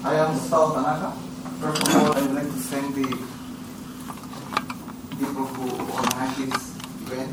I am Gustavo Tanaka. First of all, I would like to thank the people who organized this event.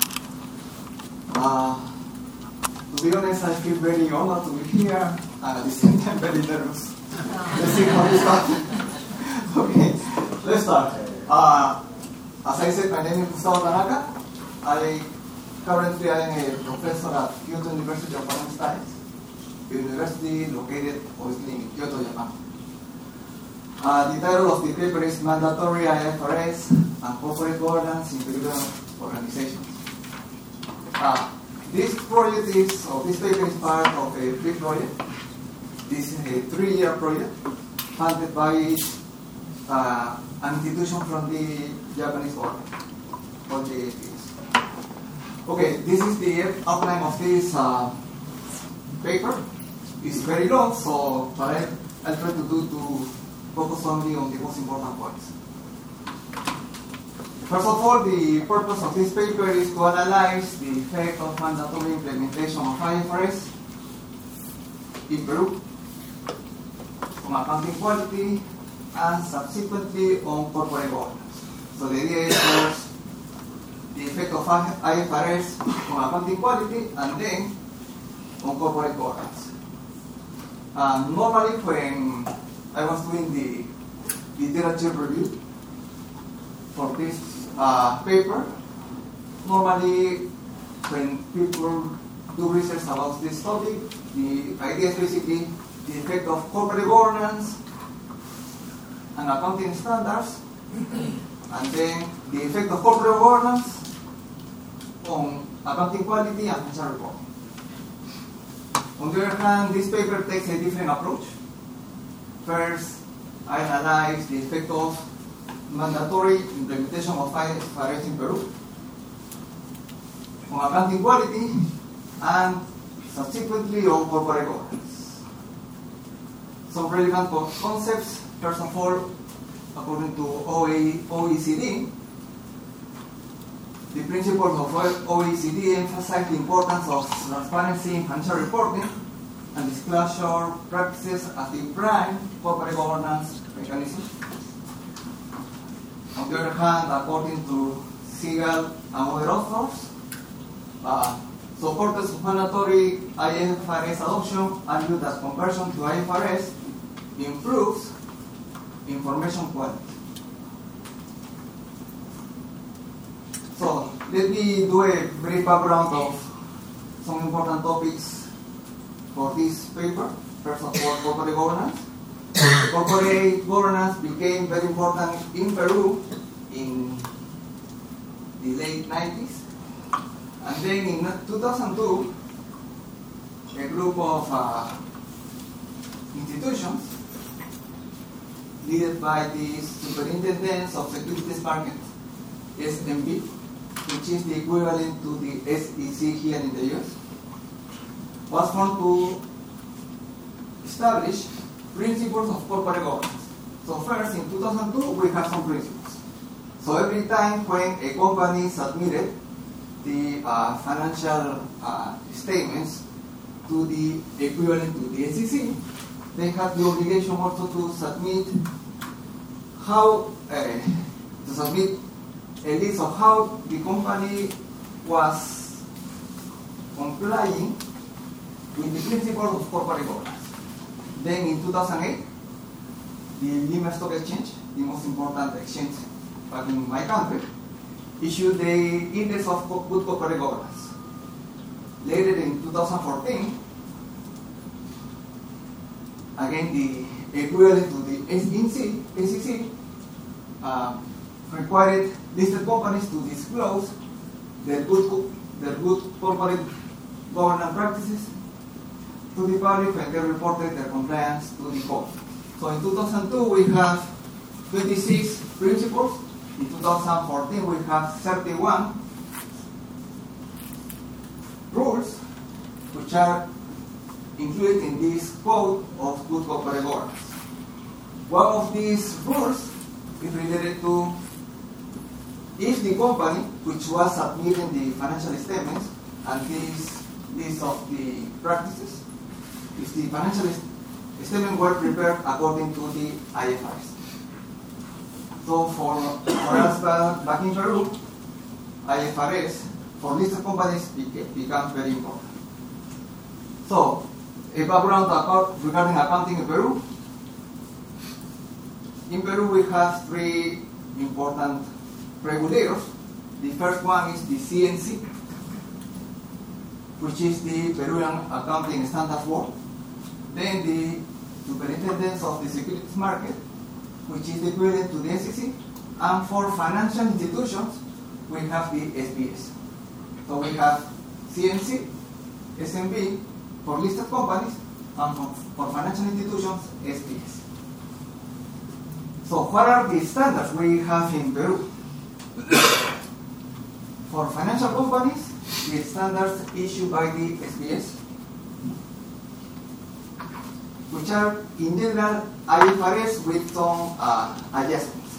To be honest, I feel very honored to be here, and at the same time very nervous. Let's see how we start. Okay, let's start. As I said, my name is Gustavo Tanaka. Currently I am a professor at Kyoto University of Finance Studies, a university located obviously in Kyoto, Japan. The title of the paper is Mandatory IFRS and Corporate Governance in Peruvian Organizations. This paper is part of a big project. This is a 3-year project funded by an institution from the Japanese government, called the AFPS. Okay, this is the outline of this paper. It's very long, but I'll try to focus only on the most important points. First of all, the purpose of this paper is to analyze the effect of mandatory implementation of IFRS in Peru on accounting quality and subsequently on corporate governance. So the idea is first the effect of IFRS on accounting quality and then on corporate governance. Normally when I was doing the literature review for this paper, normally when people do research about this topic, the idea is basically the effect of corporate governance and accounting standards, and then the effect of corporate governance on accounting quality and financial reporting. On the other hand, this paper takes a different approach. First, I analyze the effect of mandatory implementation of IFRS in Peru on accounting quality and subsequently on corporate governance. Some relevant concepts. First of all, according to OECD, the principles of OECD emphasize the importance of transparency in financial reporting and disclosure practices as the prime corporate governance mechanism. On the other hand, according to Segal and other authors, supporters of mandatory IFRS adoption argue that conversion to IFRS improves information quality. So let me do a brief background of some important topics for this paper. First of all, corporate governance. Corporate governance became very important in Peru in the late 90s. And then in 2002, a group of institutions led by the Superintendents of Securities Market, SMB, which is the equivalent to the SEC here in the US, was formed to establish principles of corporate governance. So first, in 2002, we have some principles. So every time when a company submitted the financial statements to the equivalent to the SEC, they had the obligation also to submit a list of how the company was complying with the principles of corporate governance. Then in 2008, the Lima Stock Exchange, the most important exchange back in my country, issued the Index of Good Corporate Governance. Later in 2014, again the equivalent to the SEC required listed companies to disclose their good corporate governance practices to the public when they reported their compliance to the code. So in 2002 we have 26 principles. In 2014 we have 31 rules which are included in this code of good corporate governance. One of these rules is related to if the company which was submitting the financial statements and this list of the practices, if the financial statements were prepared according to the IFRS. So for us back in Peru, IFRS for listed companies becomes very important. So a background regarding accounting in Peru. In Peru, we have three important regulators. The first one is the CNC, which is the Peruvian Accounting Standards Board. Then the Superintendence of the Securities Market, which is the equivalent to the SEC. And for financial institutions, we have the SBS. So we have CNC, SMB for listed companies, and for financial institutions, SBS. So what are the standards we have in Peru? For financial companies, the standards issued by the SBS, which are in general IFRS with some adjustments.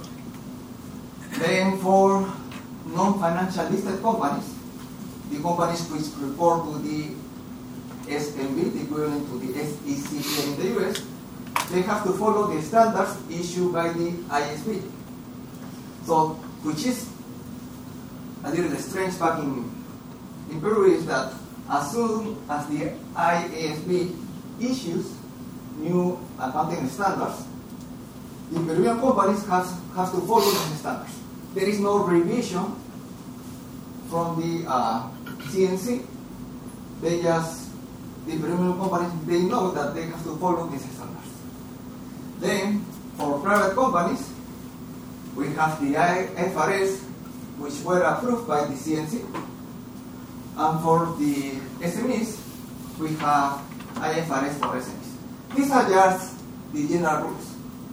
Then for non-financial listed companies, the companies which report to the SMB, the equivalent to the SEC here in the US, they have to follow the standards issued by the IASB. So, which is a little strange back in Peru is that as soon as the IASB issues new accounting standards, the Peruvian companies have to follow those standards. There is no revision from the CNC. The Peruvian companies, they know that they have to follow these standards. Then, for private companies, we have the IFRS, which were approved by the CNC. And for the SMEs, we have IFRS for SMEs. These are just the general rules.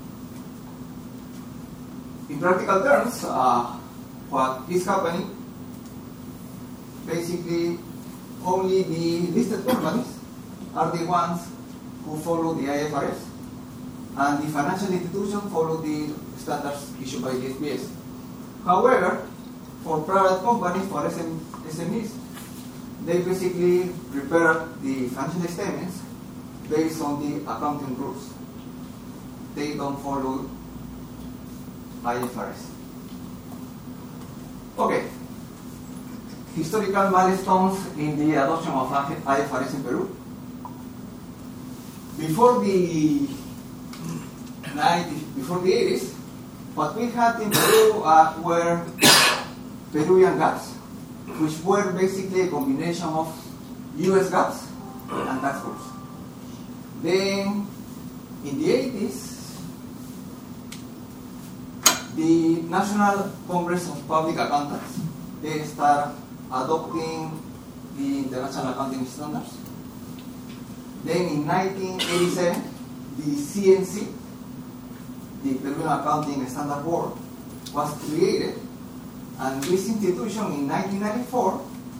In practical terms, what is happening, basically, only the listed companies are the ones who follow the IFRS, and the financial institutions follow the standards issued by the SBS. However, for private companies, for SMEs, they basically prepare the financial statements based on the accounting rules. They don't follow IFRS. Okay. Historical milestones in the adoption of IFRS in Peru. Before the 80s, what we had in Peru were Peruvian GAAPs, which were basically a combination of US GAAPs and tax rules. Then, in the 80s, the National Congress of Public Accountants, they start adopting the International Accounting Standards. Then in 1987, the CNC, the Peruvian Accounting Standard Board, was created, and this institution in 1994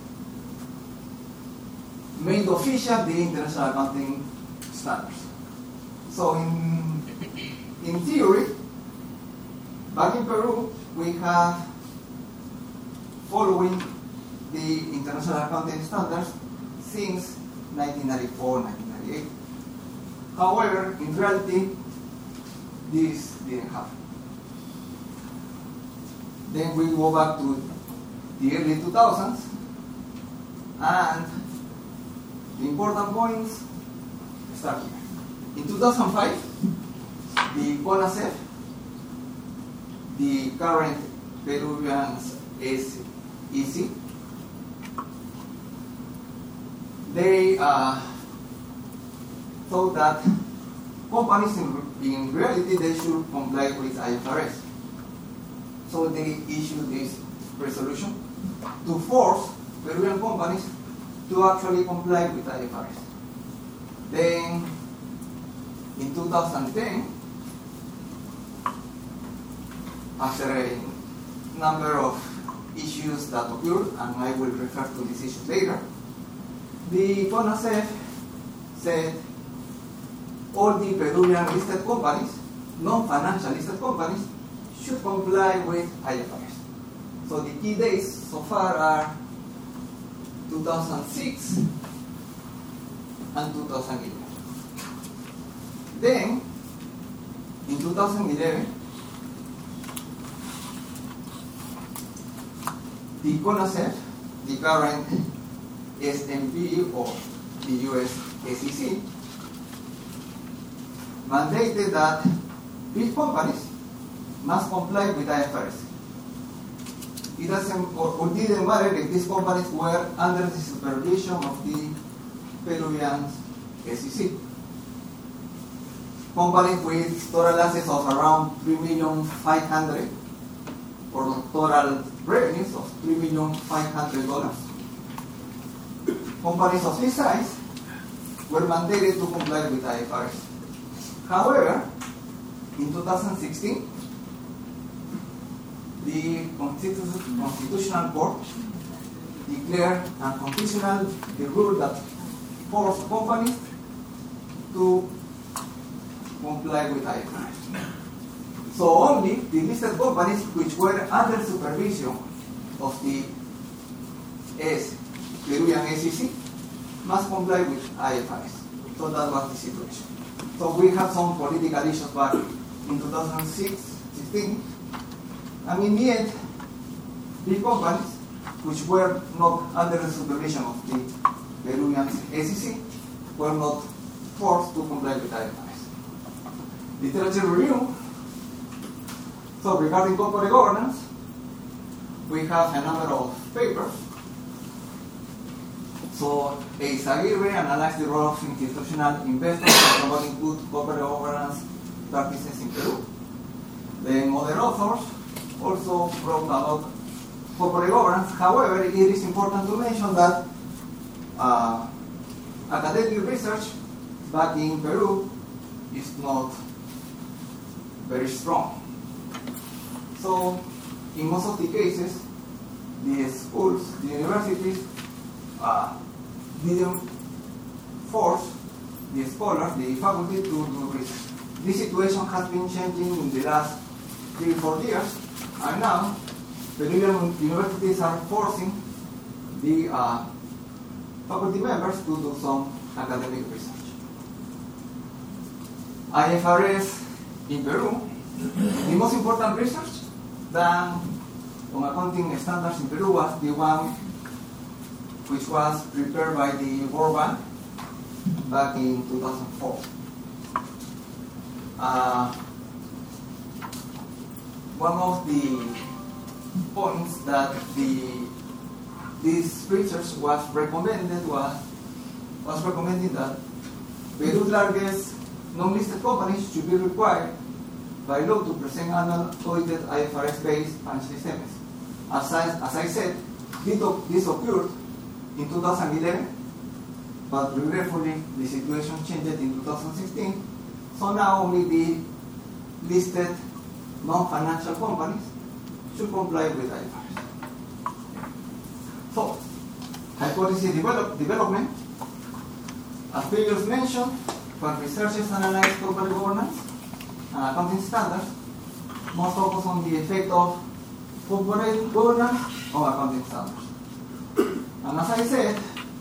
made official the International Accounting Standards. So in theory, back in Peru, we have following the International Accounting Standards since 1994, 1998. However, in reality, this didn't happen. Then we go back to the early 2000s, and the important points start here. In 2005, the CONACEF, the current Peruvian SEC, they thought that companies in reality they should comply with IFRS. So they issued this resolution to force Peruvian companies to actually comply with IFRS. Then in 2010, after a number of issues that occurred, and I will refer to these issues later, the CONACEF said all the Peruvian listed companies, non-financial listed companies, should comply with IFRS. So the key dates so far are 2006 and 2011. Then, in 2011, the CONACEF, the current SMP or the US SEC, mandated that big companies must comply with IFRS. It doesn't or didn't matter if these companies were under the supervision of the Peruvian SEC. Companies with total assets of around $3,500,000 or total revenues of $3,500,000. Companies of this size were mandated to comply with IFRS. However, in 2016, the Constitutional Court declared unconstitutional the rule that forced companies to comply with IFRS. So only the listed companies which were under supervision of the Peruvian SEC must comply with IFRS. So that was the situation. So we have some political issues back in 2016, and in the end, the companies which were not under the supervision of the Peruvian SEC were not forced to comply with IFRS. Literature review. So regarding corporate governance, we have a number of papers. So Eizaguirre analyzed the role of institutional investors in promoting good corporate governance practices in Peru. Then other authors also wrote about corporate governance. However, it is important to mention that academic research back in Peru is not very strong. So in most of the cases, the schools, the universities, didn't force the scholars, the faculty to do research. This situation has been changing in the last 3-4 years, and now Peruvian universities are forcing the faculty members to do some academic research. IFRS in Peru, the most important research done on accounting standards in Peru was the one which was prepared by the World Bank back in 2004. One of the points that this research was recommending that Peru's largest non-listed companies should be required by law to present annual audited IFRS-based financial statements. As I said, this occurred in 2011, but regretfully the situation changed in 2016. So now only the listed non-financial companies should comply with IFRS. So, hypothesis development. As previously mentioned, when researchers analyze corporate governance and accounting standards, most focus on the effect of corporate governance on accounting standards. And as I said,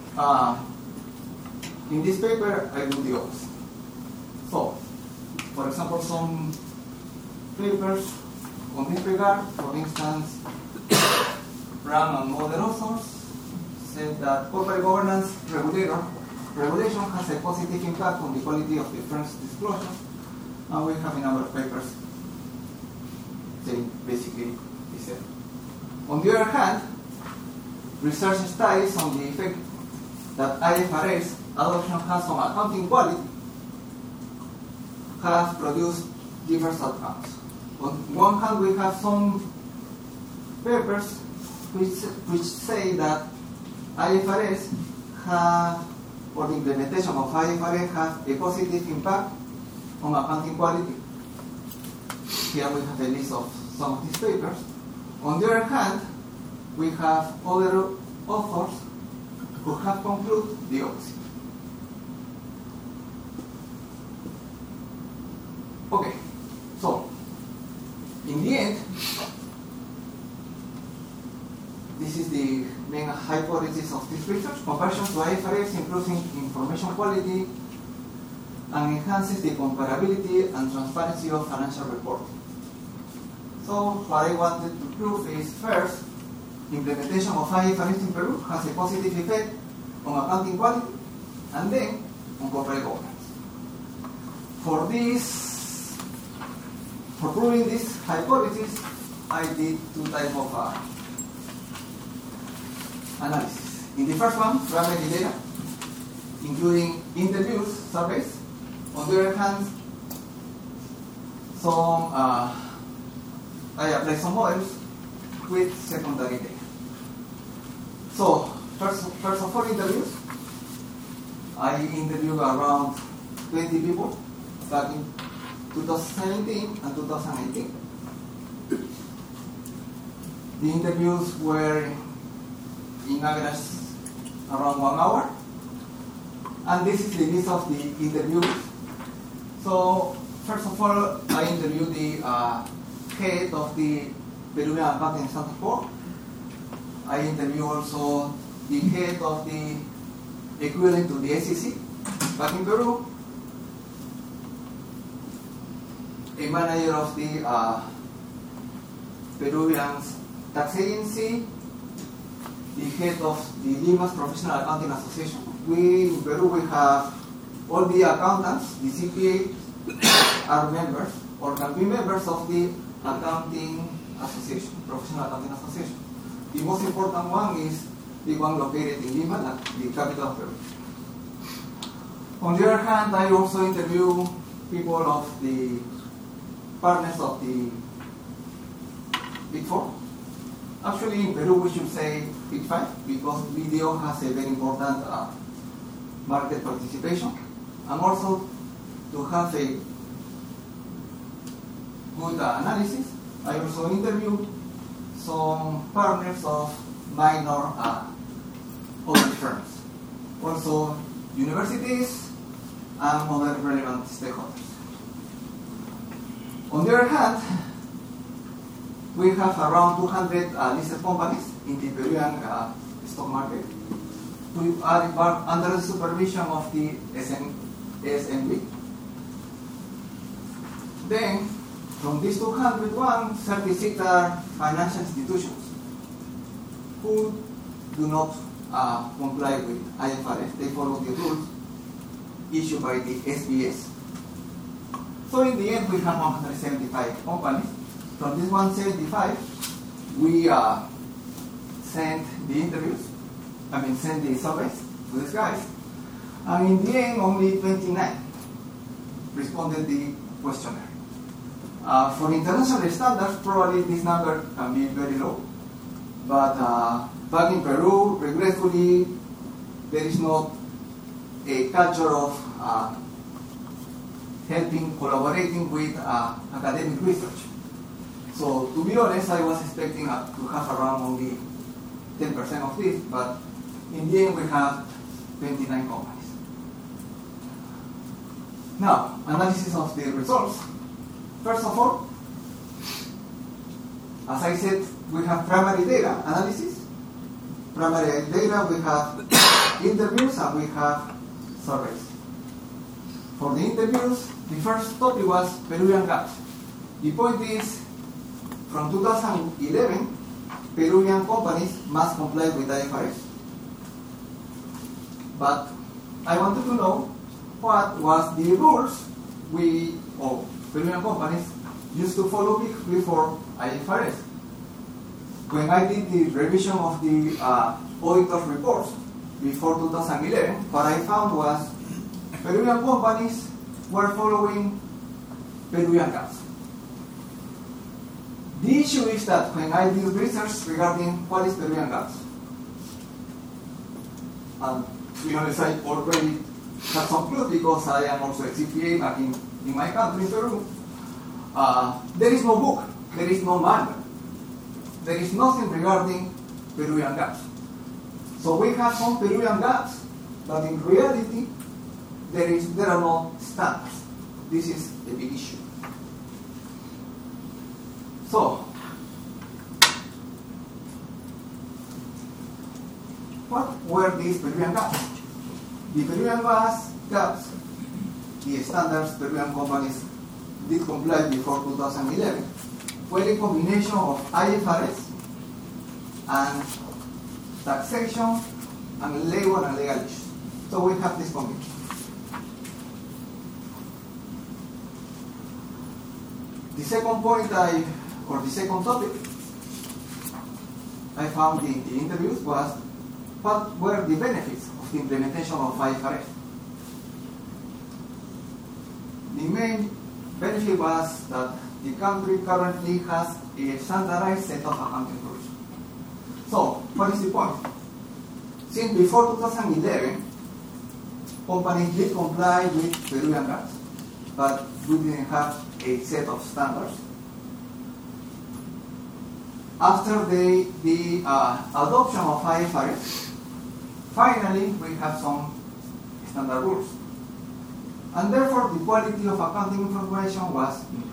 in this paper, I do the opposite. So, for example, some papers on this regard, for instance, Brown and other authors said that corporate governance regulation has a positive impact on the quality of the firm's disclosures, and we have a number of papers saying basically the same. On the other hand, research studies on the effect that IFRS adoption has on accounting quality have produced diverse outcomes. On one hand, we have some papers which say that IFRS have, or the implementation of IFRS has a positive impact on accounting quality. Here we have a list of some of these papers. On the other hand, we have other authors who have concluded the opposite. Okay, so in the end, this is the main hypothesis of this research. Conversion to IFRS improves information quality and enhances the comparability and transparency of financial reporting. So what I wanted to prove is, first, implementation of IFRS in Peru has a positive effect on accounting quality, and then on corporate governance. For proving this hypothesis, I did two types of analysis. In the first one, primary data, including interviews, surveys. On the other hand, I applied some models with secondary data. So, first of all, interviews. I interviewed around 20 people back in 2017 and 2018. The interviews were in average around 1 hour. And this is the list of the interviews. So, first of all, I interviewed the head of the Peruvian Accounting Center Board. I interviewed also the head of the equivalent to the SEC back in Peru, a manager of the Peruvian Tax Agency, the head of the Lima's Professional Accounting Association. In Peru, we have all the accountants, the CPA, are members or can be members of the Accounting Association, Professional Accounting Association. The most important one is the one located in Lima, the capital of Peru. On the other hand, I also interview people of the partners of the Big Four. Actually, in Peru, we should say Big Five, because BDO has a very important market participation, and also to have a good analysis. I also interviewed some partners of minor audit firms, also universities and other relevant stakeholders. On the other hand, we have around 200 listed companies in the Peruvian stock market who are under the supervision of the SNB. Then, from these 201, 36 are financial institutions who do not comply with IFRS. They follow the rules issued by the SBS. So in the end, we have 175 companies. From this 175, we sent the surveys to these guys. And in the end, only 29 responded the questionnaire. For international standards, probably this number can be very low. But back in Peru, regretfully, there is not a culture of collaborating with academic research. So, to be honest, I was expecting to have around only 10% of this, but in the end, we have 29 companies. Now, analysis of the results. First of all, as I said, we have primary data analysis. Primary data, we have interviews and we have surveys. For the interviews, the first topic was Peruvian GAAPs. The point is, from 2011, Peruvian companies must comply with IFRS. But I wanted to know what was the rules Peruvian companies used to follow before IFRS. When I did the revision of the auditor's reports before 2011, what I found was Peruvian companies were following Peruvian GAAPs. The issue is that when I did research regarding what is Peruvian GAAPs, and to be honest, I already have some clue because I am also a CPA back in my country, Peru. There is no book, there is no manual, there is nothing regarding Peruvian GAAPs. So we have some Peruvian GAAPs, but in reality, there are no standards. This is a big issue. So, what were these Peruvian GAAPs? The Peruvian GAAPs the standards Peruvian companies did comply before 2011 fue a combination of IFRS and taxation and labor and legal issues. So we have this combination. The second point the second topic I found in the interviews was what were the benefits of the implementation of IFRS. The main benefit was that the country currently has a standardized set of accounting rules. So, what is the point? Since before 2011, companies did comply with Peruvian GAAP, but we didn't have a set of standards. After the adoption of IFRS, finally we have some standard rules. And therefore the quality of accounting information was improved.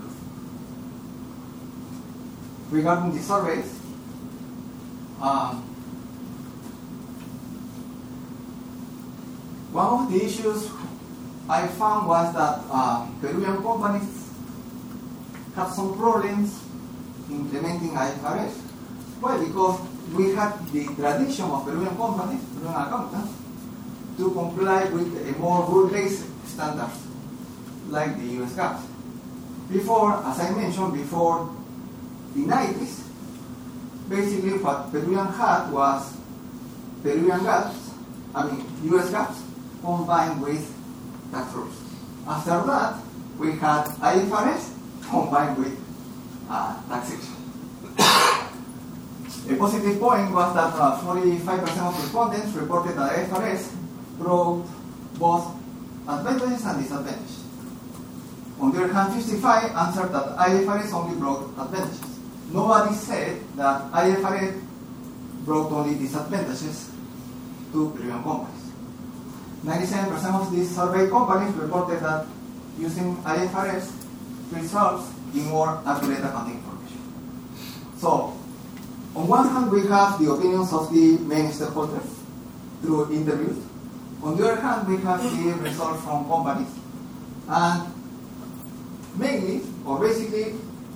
Regarding the surveys, one of the issues I found was that Peruvian companies have some problems implementing IFRS. Why? Because we had the tradition of Peruvian companies, Peruvian accountants, to comply with a more rule-based standards like the US GAAP. Before, as I mentioned, before the 90s, basically what Peruvian had was Peruvian GAAP, US GAAP combined with tax rules. After that, we had IFRS combined with taxation. A positive point was that 45% of respondents reported that IFRS brought both advantages and disadvantages. On the other hand, 55 answered that IFRS only brought advantages. Nobody said that IFRS brought only disadvantages to Peruvian companies. 97% of these survey companies reported that using IFRS results in more accurate accounting information. So, on one hand, we have the opinions of the main stakeholders through interviews. On the other hand, we have the results from companies. And mainly, or basically,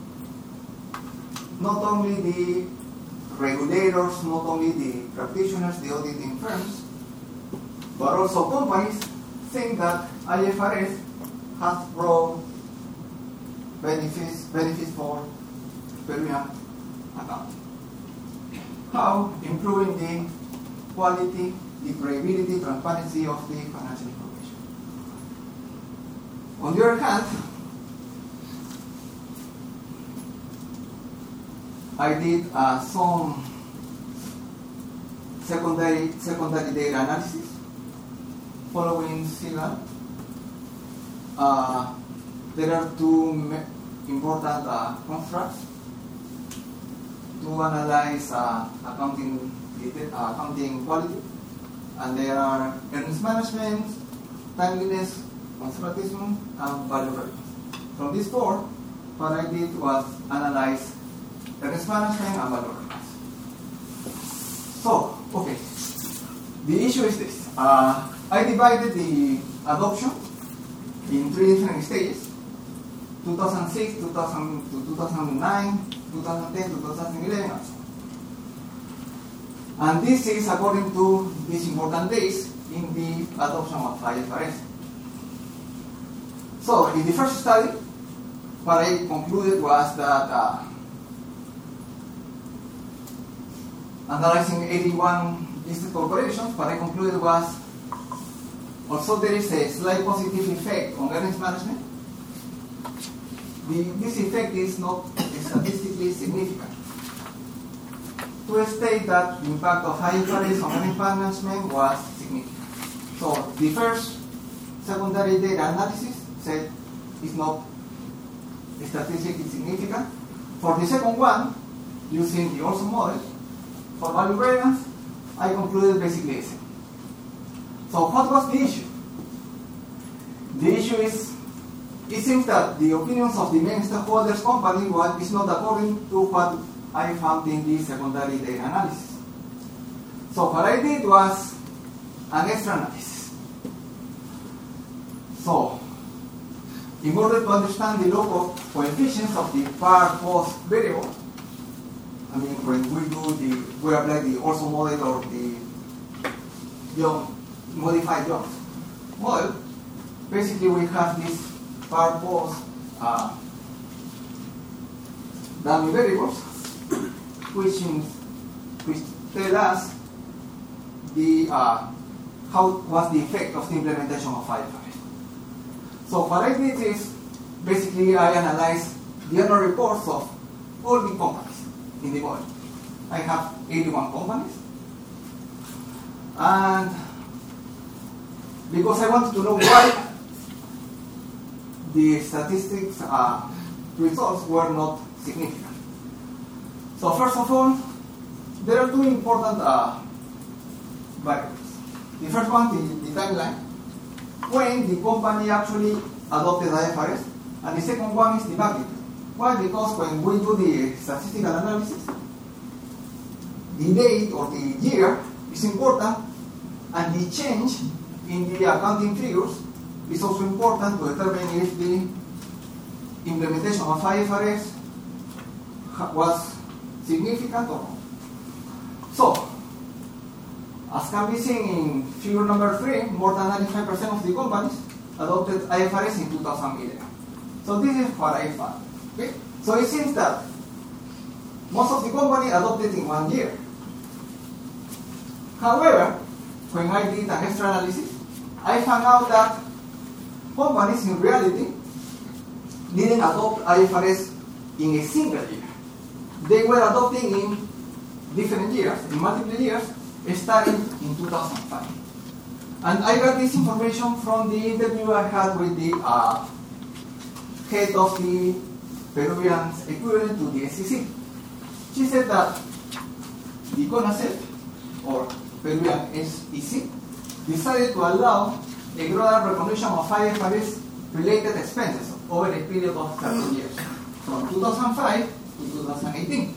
not only the regulators, not only the practitioners, the auditing firms, but also companies think that IFRS has brought benefits for Peruvian accounting. How? Improving the quality, the credibility, transparency of the financial information. On the other hand, I did some secondary data analysis following SIGAL. There are two important constructs to analyze accounting quality, and there are earnings management, timeliness, conservatism, and value relevance. From these four, what I did was analyze earnings management and value relevance. So, okay, the issue is this. I divided the adoption in three different stages: 2006, 2000 to 2009, 2010, 2011, and so on. And this is according to these important days in the adoption of IFRS. So, in the first study, what I concluded was that analyzing 81 listed corporations, what I concluded was also there is a slight positive effect on earnings management. This effect is not statistically significant. To state that the impact of IFRS on earnings management was significant. So the first secondary data analysis said it's not statistically significant. For the second one, using the Olson model, for value relevance, I concluded basically the same. So what was the issue? The issue is, it seems that the opinions of the main stakeholders company is not according to what I found in the secondary data analysis. So what I did was an extra analysis. So in order to understand the local coefficients of the par-post variable, I mean, when we apply the Orson model or the modified Young's model, basically we have this par-post dummy variables, which tell us the how was the effect of the implementation of IFRS. So what I did is basically I analyzed the annual reports of all the companies in the model. I have 81 companies, and because I wanted to know why the statistics results were not significant. So first of all, there are two important variables. The first one is the timeline, when the company actually adopted IFRS, and the second one is the magnitude. Why? Because when we do the statistical analysis, the date or the year is important, and the change in the accounting figures is also important to determine if the implementation of IFRS was significant or not. So, as can be seen in figure number 3, more than 95% of the companies adopted IFRS in 2011. So this is what I found. Okay? So it seems that most of the companies adopted in 1 year. However, when I did an extra analysis, I found out that companies in reality didn't adopt IFRS in a single year. They were adopting in different years, in multiple years, starting in 2005. And I got this information from the interview I had with the head of the Peruvian equivalent to the SEC. She said that the CONACET, or Peruvian SEC, decided to allow a gradual recognition of IFRS related expenses over a period of 13 years, from 2005 to 2018.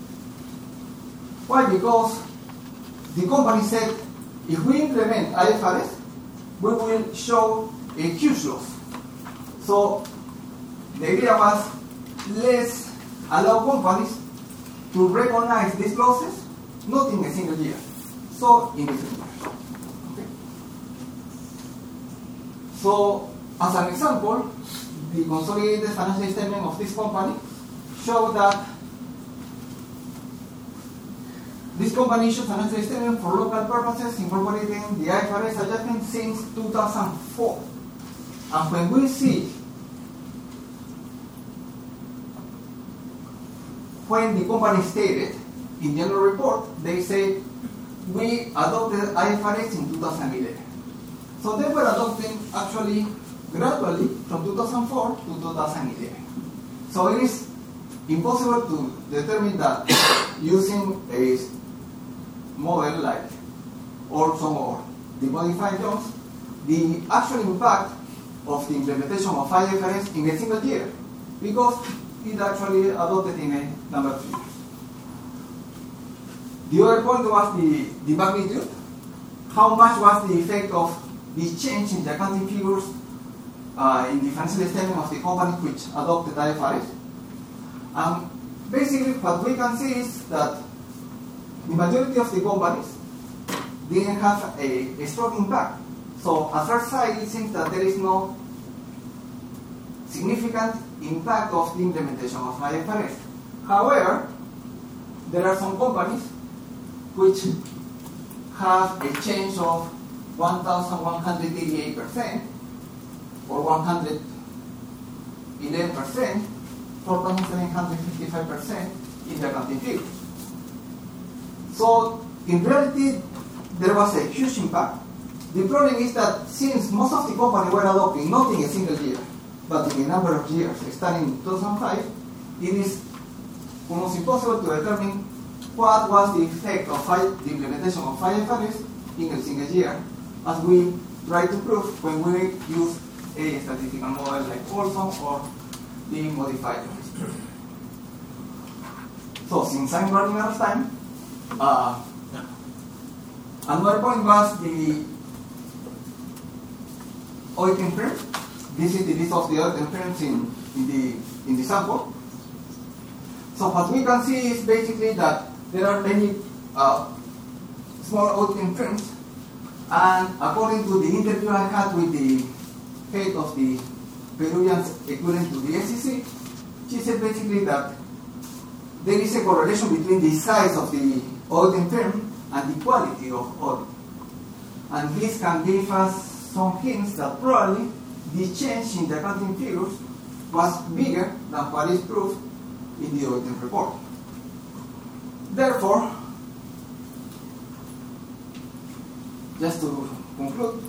Why? Because the company said, if we implement IFRS, we will show a huge loss. So the idea was, let's allow companies to recognize these losses, not in a single year, so in different years. Okay. So, as an example, the consolidated financial statement of this company show that this company issued financial statement for local purposes incorporating the IFRS adjustment since 2004. And when we see when the company stated in the annual report, they say we adopted IFRS in 2011. So they were adopting actually gradually from 2004 to 2011. So it is impossible to determine that using a model like Orson or the modified Jones, the actual impact of the implementation of IFRS in a single year, because it actually adopted in a number of years. The other point was the magnitude. How much was the effect of the change in the accounting figures in the financial statement of the company which adopted IFRS? Basically, what we can see is that the majority of the companies didn't have a strong impact. So at first sight, it seems that there is no significant impact of the implementation of IFRS. However, there are some companies which have a change of 1,188% or 111%, 4,755% in the accounting figures. So, in reality, there was a huge impact. The problem is that since most of the companies were adopting not in a single year, but in a number of years, starting in 2005, it is almost impossible to determine what was the effect of the implementation of IFRS in a single year, as we try to prove when we use a statistical model like Olson or the modified risk. So, since I'm running out of time, another point was the Oyten curve. This is the list of the auditing firms in the sample. So what we can see is basically that there are many small auditing firms, and according to the interview I had with the head of the Peruvian equivalent to the SEC, she said basically that there is a correlation between the size of the auditing firm and the quality of audit. And this can give us some hints that probably the change in the accounting figures was bigger than what is proved in the auditing report. Therefore, just to conclude,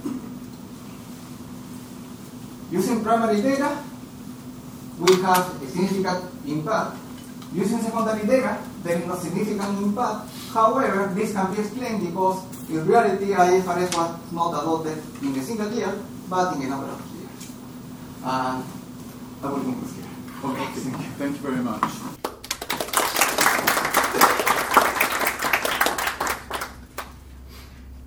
using primary data, we have a significant impact. Using secondary data, there is no significant impact. However, this can be explained because in reality, IFRS was not adopted in a single year, but in a number of years. And I will conclude here. Okay, thank you very much.